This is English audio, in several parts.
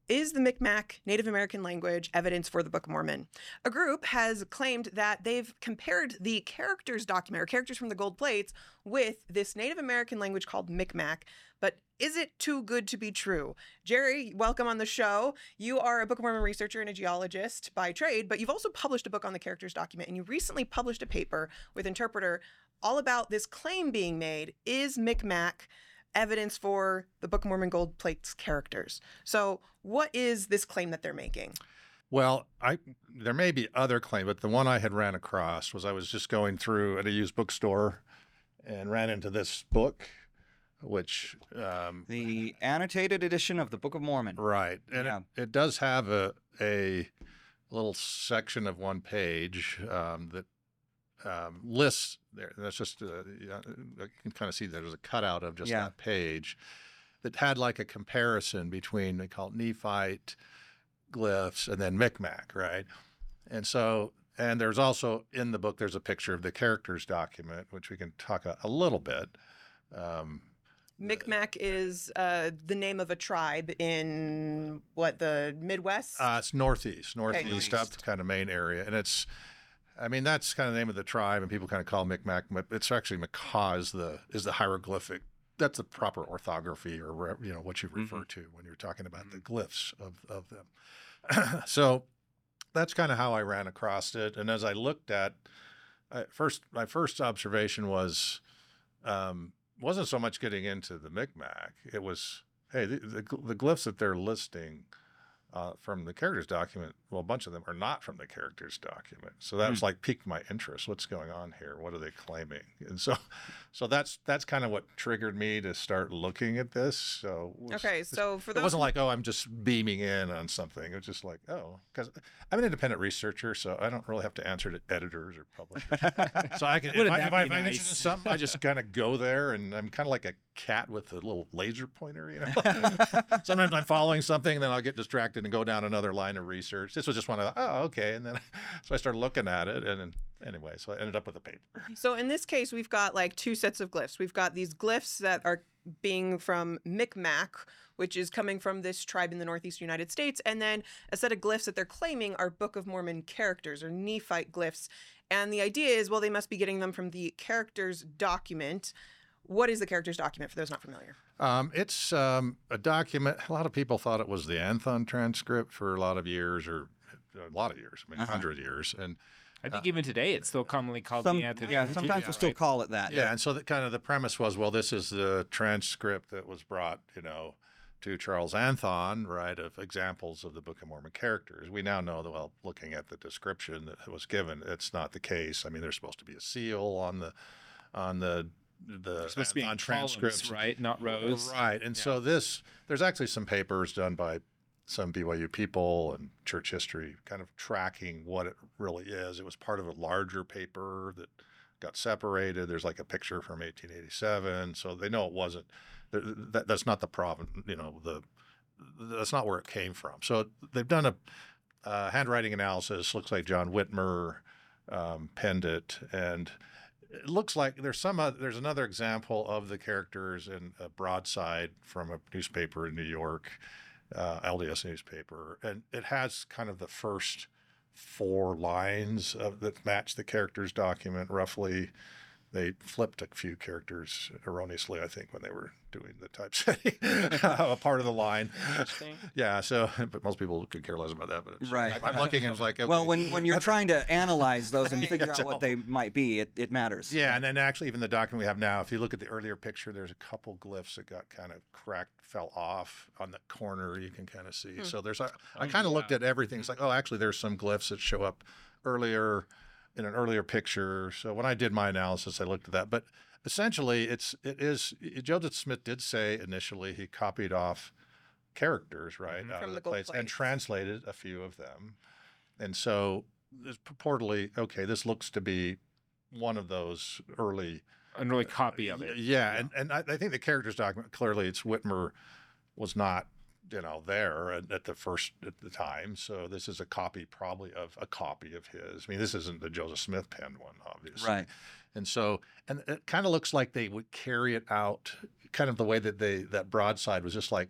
Is the Mi'kmaq Native American language evidence for the Book of Mormon? A group has claimed that they've compared the characters document, or characters from the gold plates, with this Native American language called Mi'kmaq. But is it too good to be true? Jerry, welcome on the show. You are a Book of Mormon researcher and a geologist by trade, but you've also published a book on the characters document, and you recently published a paper with Interpreter all about this claim being made: is Mi'kmaq evidence for the Book of Mormon gold plates characters? So what is this claim that they're making? Well, there may be other claims, but the one I had ran across was I was just going through at a used bookstore and ran into this book, which the annotated edition of the Book of Mormon. Right, and it does have a little section of one page that lists there. That's just I can kind of see there's a cutout of just that page that had like a comparison between, they call it Nephite glyphs and then Mi'kmaq, right? And there's also in the book there's a picture of the characters document, which we can talk a little bit. Mi'kmaq is the name of a tribe in the Midwest? It's northeast up kind of main area, and that's kind of the name of the tribe, and people kind of call Mi'kmaq, but it's actually Makah is the hieroglyphic. That's the proper orthography, or what you refer to when you're talking about the glyphs of them. So that's kind of how I ran across it. And as I looked at my first observation wasn't so much getting into the Mi'kmaq. It was, hey, the glyphs that they're listing from the characters document, well, a bunch of them are not from the characters document. So that was piqued my interest. What's going on here? What are they claiming? And so that's kind of what triggered me to start looking at this. So it wasn't like, I'm just beaming in on something. It was just like, because I'm an independent researcher, so I don't really have to answer to editors or publishers. So I can, if I'm interested in something, I just kind of go there, and I'm kind of like a cat with a little laser pointer, Sometimes I'm following something, and then I'll get distracted and go down another line of research. This was just one of okay. And then so I started looking at it, and then, anyway, so I ended up with a paper. So in this case, we've got two sets of glyphs. We've got these glyphs that are being from Mi'kmaq, which is coming from this tribe in the Northeast United States, and then a set of glyphs that they're claiming are Book of Mormon characters, or Nephite glyphs. And the idea is, well, they must be getting them from the characters document. What is the characters document, for those not familiar? It's a document. A lot of people thought it was the Anthon transcript for a lot of years, 100 years. And I think even today it's still commonly called the Anthon. Yeah, sometimes we'll still call it that. Yeah, and so the premise was, well, this is the transcript that was brought, to Charles Anthon, right, of examples of the Book of Mormon characters. We now know that, well, looking at the description that was given, it's not the case. I mean, there's supposed to be a seal on the supposed to be on transcripts, right? Not rows. Right. And so there's actually some papers done by some BYU people and church history kind of tracking what it really is. It was part of a larger paper that got separated. There's a picture from 1887. So they know it wasn't, that's not the problem, that's not where it came from. So they've done a handwriting analysis. Looks like John Whitmer penned it, and it looks like there's another example of the characters in a broadside from a newspaper in New York, LDS newspaper, and it has kind of the first 4 lines that match the characters document roughly. They flipped a few characters erroneously, I think, when they were doing the typesetting, a part of the line. Interesting. Yeah, but most people could care less about that. But right. I'm looking and it's like, okay. Well, when you're trying to analyze those and figure out what they might be, it matters. Yeah, and then actually even the document we have now, if you look at the earlier picture, there's a couple glyphs that got kind of cracked, fell off on the corner. You can kind of see. So I kind of looked at everything. It's like, actually, there's some glyphs that show up earlier in an earlier picture. So when I did my analysis, I looked at that. But essentially, it is Joseph Smith did say initially he copied off characters, right, out from of the the plates and translated a few of them. And so it's purportedly, this looks to be one of those early. An early copy of it. Yeah. And I think the characters document, clearly it's Whitmer was not there at the time. So this is a copy probably of a copy of his. I mean, this isn't the Joseph Smith penned one, obviously. Right. And so, and it kind of looks like they would carry it out kind of the way that that broadside was just like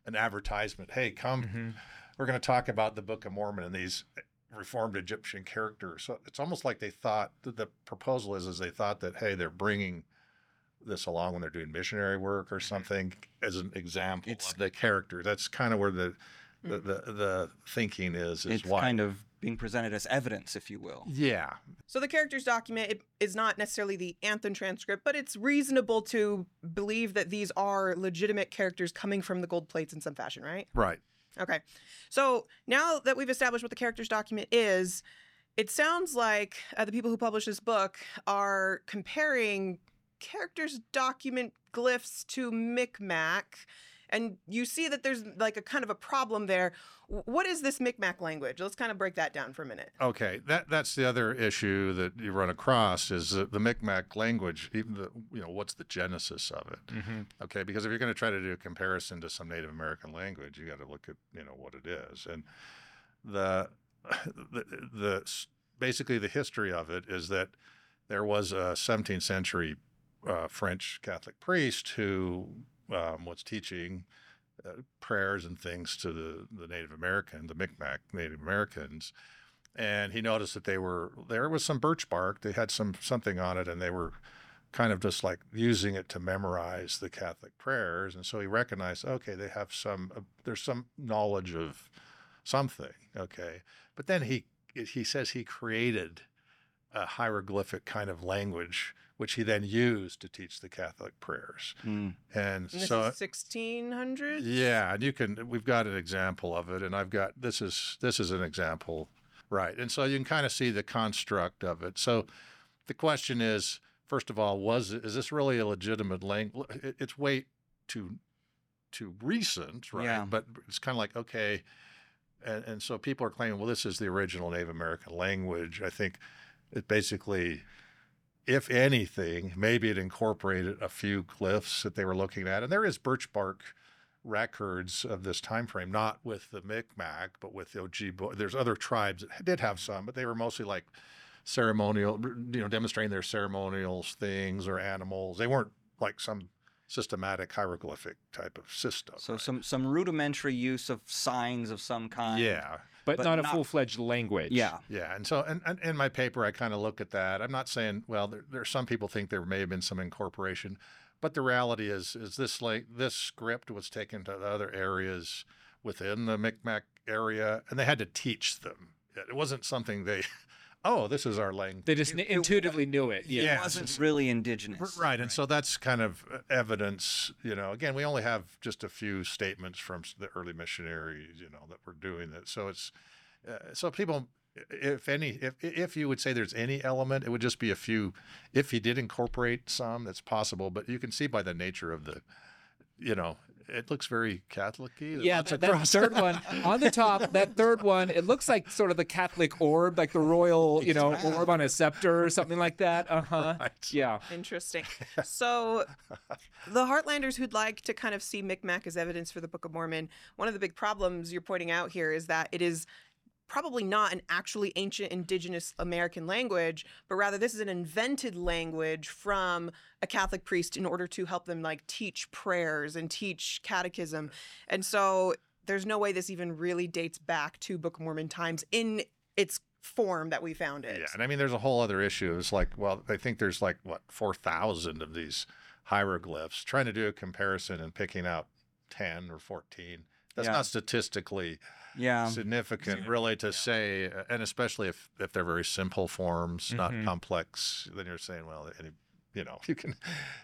an advertisement. Hey, come, we're going to talk about the Book of Mormon and these Reformed Egyptian characters. So it's almost like they thought that the proposal is they thought that, hey, they're bringing this along when they're doing missionary work or something as an example of the character. That's kind of where the thinking is It's why. kind of being presented as evidence, if you will. Yeah. So the characters document is not necessarily the Anthon transcript, but it's reasonable to believe that these are legitimate characters coming from the gold plates in some fashion, right? Right. Okay. So now that we've established what the characters document is, it sounds like the people who publish this book are comparing characters document glyphs to Micmac. And you see that there's like a kind of a problem there. What is this Micmac language? Let's kind of break that down for a minute. Okay, that's the other issue that you run across is the Micmac language. Even what's the genesis of it? Okay, because if you're going to try to do a comparison to some Native American language, you got to look at what it is. And the basically the history of it is that there was a 17th century French Catholic priest who was teaching prayers and things to the Native American, the Micmac Native Americans, and he noticed that there was some birch bark. They had something on it, and they were kind of just like using it to memorize the Catholic prayers. And so he recognized, okay, they have there's some knowledge of something, okay. But then he says he created a hieroglyphic kind of language, which he then used to teach the Catholic prayers. And this so is 1600s? Yeah, and we've got an example of it, and this is an example, right? And so you can kind of see the construct of it. So the question is, first of all, is this really a legitimate language? It's way too recent, right? Yeah. But it's kind of like, okay, and so people are claiming, well, this is the original Native American language. I think it basically, if anything, maybe it incorporated a few glyphs that they were looking at. And there is birch bark records of this time frame, not with the Micmac, but with the Ojibwe. There's other tribes that did have some, but they were mostly like ceremonial, demonstrating their ceremonial things or animals. They weren't like some systematic hieroglyphic type of system. So right? some rudimentary use of signs of some kind. Yeah. But not a full-fledged language. Yeah. Yeah. And so and in my paper, I kind of look at that. I'm not saying, well, there some people think there may have been some incorporation, but the reality is this script was taken to the other areas within the Micmac area, and they had to teach them. It wasn't something this is our language. They just intuitively knew it. Yeah. It wasn't really indigenous. Right. And so that's kind of evidence, again, we only have just a few statements from the early missionaries, that were doing it. So it's, so people, if you would say there's any element, it would just be a few. If he did incorporate some, that's possible, but you can see by the nature of the, it looks very Catholic-y. Yeah, that third one on the top, that third one, it looks like sort of the Catholic orb, like the royal, orb on a scepter or something like that. Right. Yeah. Interesting. So the Heartlanders who'd like to kind of see Micmac as evidence for the Book of Mormon, one of the big problems you're pointing out here is that it is probably not an actually ancient indigenous American language, but rather this is an invented language from a Catholic priest in order to help them like teach prayers and teach catechism. And so there's no way this even really dates back to Book of Mormon times in its form that we found it. Yeah, and I mean, there's a whole other issue. It's like, well, I think there's like, 4,000 of these hieroglyphs. Trying to do a comparison and picking out 10 or 14, that's not statistically significant, really, to say, and especially if they're very simple forms, not complex, then you're saying, well, you can,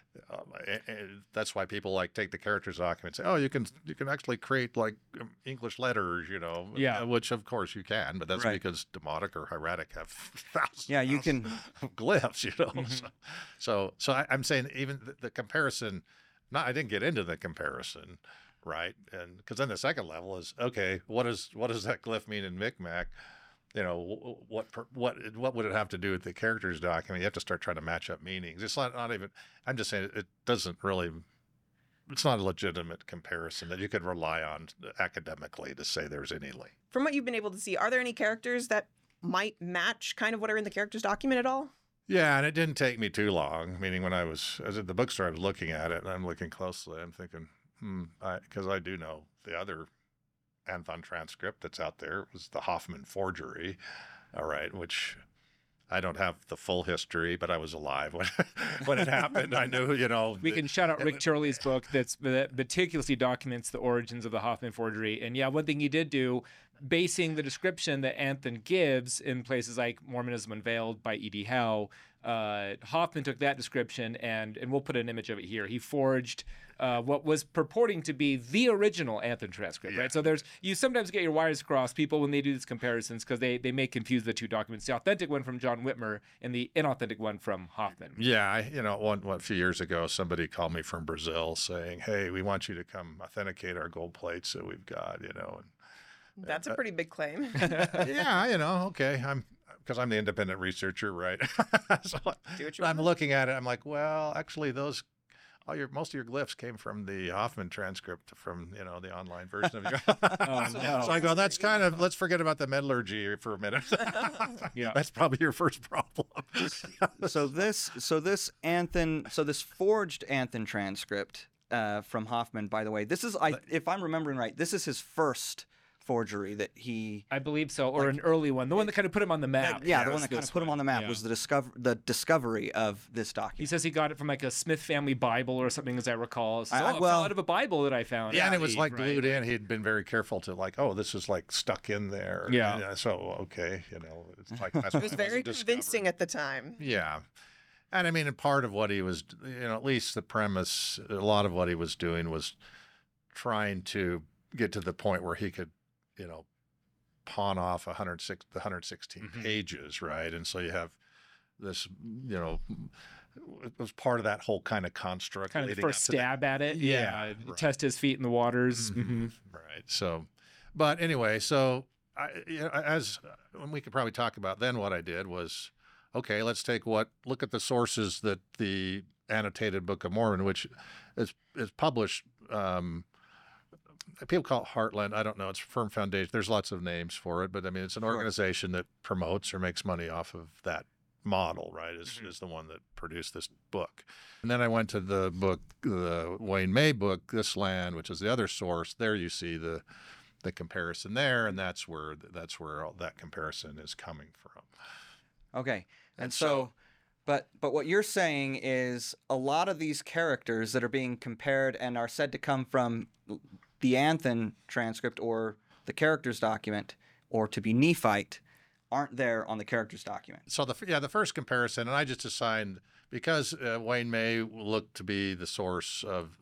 that's why people like take the characters document and say, oh, you can actually create like English letters, which of course you can, but that's because Demotic or Hieratic have thousands of glyphs, So I'm saying even the comparison, I didn't get into the comparison. Right, and because then the second level is, okay, what does that glyph mean in Micmac? What would it have to do with the characters document? You have to start trying to match up meanings. It's not even. I'm just saying it doesn't really. It's not a legitimate comparison that you could rely on academically to say there's any link. From what you've been able to see, are there any characters that might match kind of what are in the characters document at all? Yeah, and it didn't take me too long. Meaning when I was at the bookstore, I was looking at it, and I'm looking closely. I'm thinking, because I do know the other Anthon transcript that's out there was the Hoffman forgery. All right, which I don't have the full history, but I was alive when when it happened. I knew, We can shout out Rick Turley's book that meticulously documents the origins of the Hoffman forgery. And yeah, one thing he did do, basing the description that Anthon gives in places like Mormonism Unveiled by E.D. Howe, Hoffman took that description and we'll put an image of it here. He forged what was purporting to be the original Anthon transcript, right? So you sometimes get your wires crossed, people, when they do these comparisons, because they may confuse the two documents. The authentic one from John Whitmer and the inauthentic one from Hoffman. Yeah, a few years ago, somebody called me from Brazil saying, "Hey, we want you to come authenticate our gold plates that we've got," That's a pretty big claim. Yeah, okay. Because I'm the independent researcher, right? So Do what you I'm want. looking at it. I'm like, well, actually, most of your glyphs came from the Hoffman transcript from the online version of your. Oh, no. So I go, that's let's forget about the metallurgy for a minute. Yeah. That's probably your first problem. So this forged Anthon transcript from Hoffman, by the way, this is, if I'm remembering right, this is his first forgery that he. I believe so, or an early one, the one that kind of put him on the map. Yeah, the one that kind of put him on the map Yeah. was the discovery of this He document. says he got it from like a Smith family Bible or something, as I recall. So, I- it well- fell out of a Bible that I found. Yeah, and it was Right. like glued in. He'd been very careful to this is like stuck in there. Yeah. So okay, it's like It was very convincing at the time. Yeah. And I mean, and part of what he was, at least the premise, a lot of what he was doing was trying to get to the point where he could, pawn off the 116 pages, right? And so you have this, it was part of that whole kind of construct. Kind of the leading first up to that. stab at it. Yeah, Yeah. right. Test his feet in the waters. Right. So, but anyway, so when we could probably talk about then what I did was, okay, let's look at the sources that the annotated Book of Mormon, which is published. People call it Heartland. I don't know. It's Firm Foundation. There's lots of names for it, but I mean, it's an organization that promotes or makes money off of that model, right? Is the one that produced this book. And then I went to the Wayne May book, This Land, which is the other source. There you see the comparison there, and that's where all that comparison is coming from. Okay, and so, but what you're saying is a lot of these characters that are being compared and are said to come from the Anthon transcript or the characters document, or to be Nephite, aren't there on the characters document. So the first comparison, and I just assigned because Wayne May looked to be the source of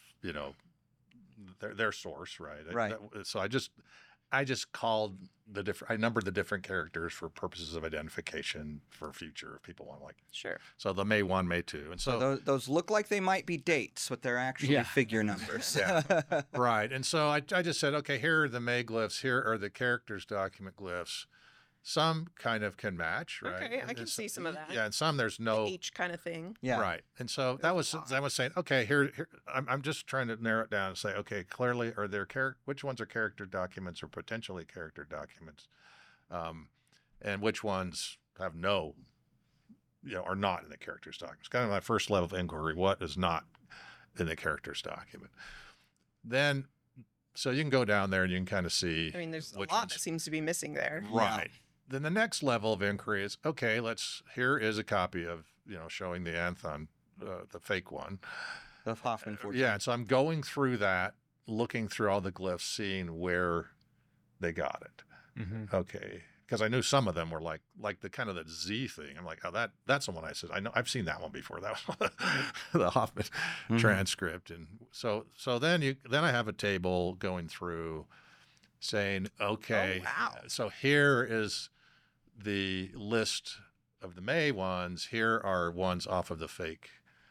their source, right? Right. So I just called I numbered the different characters for purposes of identification for future if people want Sure. So the May 1, May 2. And So those look like they might be dates, but they're actually Yeah. figure numbers. Yeah. Right. And so I just said, okay, here are the May glyphs, here are the characters document glyphs. Some kind of can match, right? Okay, I can And see some of that. Yeah, and some there's no H kind of thing. Yeah. Right. And so I was saying, okay, here I'm just trying to narrow it down and say, okay, clearly are there which ones are character documents or potentially character documents, and which ones have no, are not in the characters document. It's kind of my first level of inquiry. What is not in the characters document? Then, so you can go down there and you can kind of see. I mean, there's a which lot ones- that seems to be missing there. Right. Then the next level of inquiry is, okay, here is a copy of, showing the Anthon, the fake one. The Hoffman forgery. Yeah. And so I'm going through that, looking through all the glyphs, seeing where they got it. Okay. Because I knew some of them were like the kind of the Z thing. I'm like, oh, that's the one I said. I know I've seen that one before. That was the Hoffman transcript. And so then I have a table going through saying, okay, wow. so here is the list of the May ones. Here are ones off of the fake.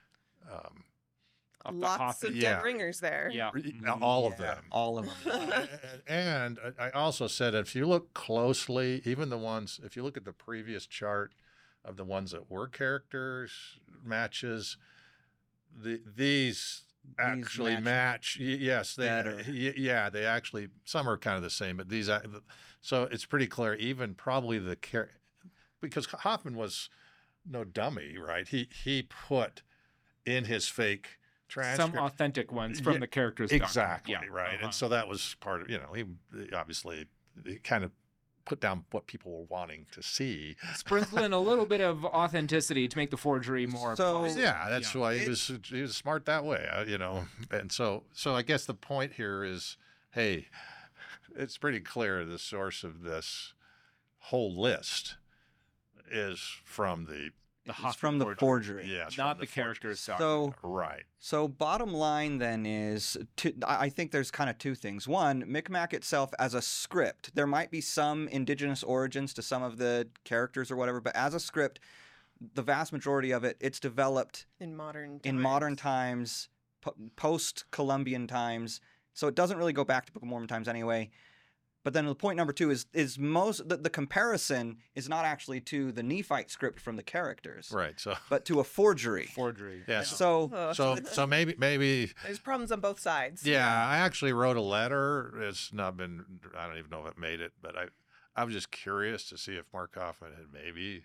Lots of dead Yeah. ringers there. Yeah. All of them. All of them. And I also said, if you look closely, even the ones, if you look at the previous chart of the ones that were characters matches, these actually match. Yes, better. yeah, they actually, some are kind of the same, but these, so it's pretty clear, even probably because Hoffman was no dummy, right? He put in his fake transcript. Some authentic ones from Yeah, the characters. Exactly, document. Yeah. right. Uh-huh. And so that was part of, he obviously he kind of put down what people were wanting to see. Sprinkle in a little bit of authenticity to make the forgery more. So- plausible. Yeah, that's why he was smart that way, And so I guess the point here is, hey, it's pretty clear the source of this whole list is from the It's from the forgery. yes, not from the characters. So right. So bottom line then is, I think there's kind of two things. One, Micmac itself as a script, there might be some indigenous origins to some of the characters or whatever, but as a script, the vast majority of it, it's developed In modern times, post-Columbian times. So it doesn't really go back to Book of Mormon times anyway. But then the point number two is the comparison is not actually to the Nephite script from the characters, Right. So but to a forgery. Forgery. yeah. So So maybe There's problems on both sides. yeah. I actually wrote a letter. It's not been. I don't even know if it made it, but I was just curious to see if Mark Kaufman had maybe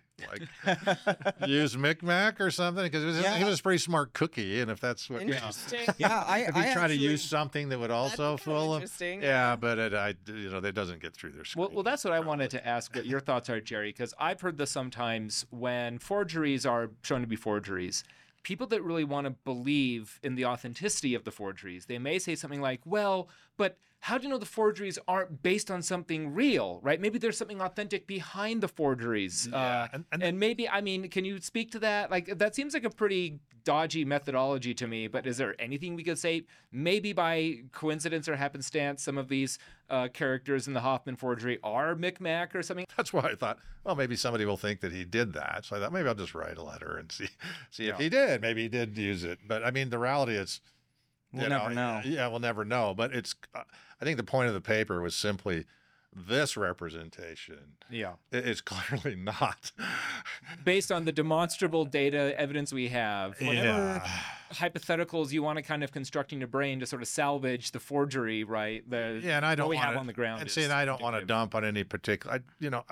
used Micmac or something, because he was a pretty smart cookie, and if that's what Interesting. yeah, if you try to actually- use something that would also That's kinda fool them, interesting. yeah, but that doesn't get through their screen. Well, that's what I wanted to ask what your thoughts are, Jerry, because I've heard this sometimes when forgeries are shown to be forgeries. People that really want to believe in the authenticity of the forgeries, they may say something like, well, but how do you know the forgeries aren't based on something real, right? Maybe there's something authentic behind the forgeries. Yeah, and maybe, I mean, can you speak to that? Like, that seems like a pretty dodgy methodology to me, but is there anything we could say, maybe by coincidence or happenstance, some of these characters in the Hoffman forgery are Micmac or something? That's why I thought, well, maybe somebody will think that he did that. So I thought maybe I'll just write a letter and see if he did. Maybe he did use it. But I mean, the reality is, We'll never know. Yeah, we'll never know. But it's, I think the point of the paper was simply this representation. Yeah. It's clearly not. Based on the demonstrable data evidence we have, whatever hypotheticals you want to kind of construct in your brain to sort of salvage the forgery, right? And I don't what we want have on the ground. And is see, and I don't want to indicative. dump on any particular.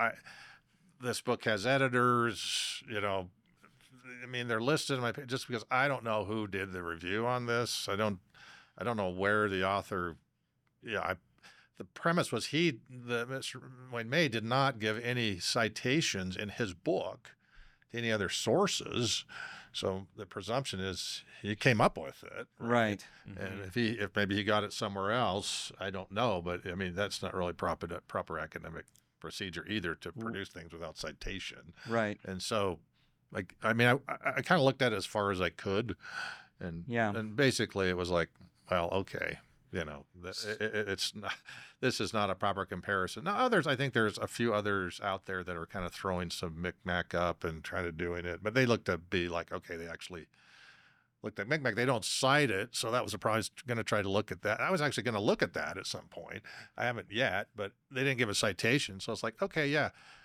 This book has editors. I mean, they're listed in my just because I don't know who did the review on this. I don't know where the author. The premise was Mr. Wayne May did not give any citations in his book to any other sources, so the presumption is he came up with it. Right. And if maybe he got it somewhere else, I don't know. But I mean, that's not really proper academic procedure either, to produce things without citation. Right. And so, I kind of looked at it as far as I could, and and basically it was like, well, okay, it's not. This is not a proper comparison. Now, I think there's a few others out there that are kind of throwing some Micmac up and trying to doing it, but they look to be like, okay, they actually looked at Micmac. They don't cite it, so that was I was going to try to look at that. I was actually going to look at that at some point. I haven't yet, but they didn't give a citation, so it's like, okay, yeah.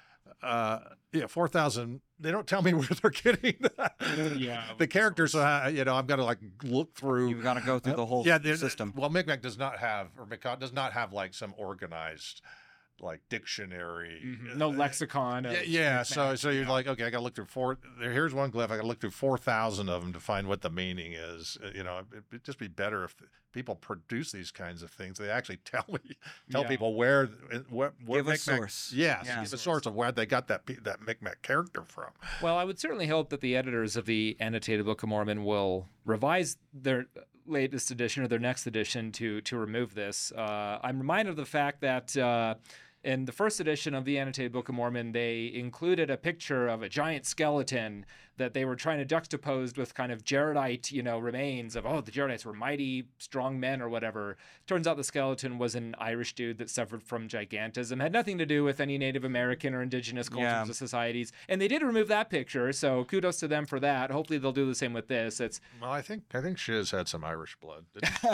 4,000. They don't tell me where they're getting that. The characters. I've got to look through. You've got to go through the whole system. Well, Micmac does not have, some organized dictionary. No lexicon. So you're like, okay, I got to look through here's one glyph. I got to look through 4,000 of them to find what the meaning is. It'd just be better if people produce these kinds of things. They actually tell people where what Give a Micmac, source. Yes, give a source of where they got that Micmac character from. Well, I would certainly hope that the editors of the Annotated Book of Mormon will revise their latest edition or their next edition to remove this. I'm reminded of the fact that in the first edition of the Annotated Book of Mormon, they included a picture of a giant skeleton that they were trying to juxtapose with kind of Jaredite, remains of, the Jaredites were mighty, strong men or whatever. Turns out the skeleton was an Irish dude that suffered from gigantism, had nothing to do with any Native American or indigenous cultures or societies. And they did remove that picture, so kudos to them for that. Hopefully they'll do the same with this. Well, I think Shiz had some Irish blood.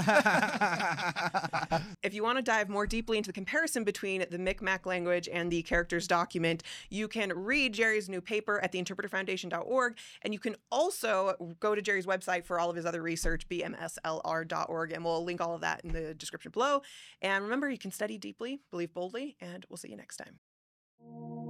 If you want to dive more deeply into the comparison between the Micmac language and the characters document, you can read Jerry's new paper at theinterpreterfoundation.org, and you can also go to Jerry's website for all of his other research, bmslr.org, and we'll link all of that in the description below. And remember, you can study deeply, believe boldly, and we'll see you next time.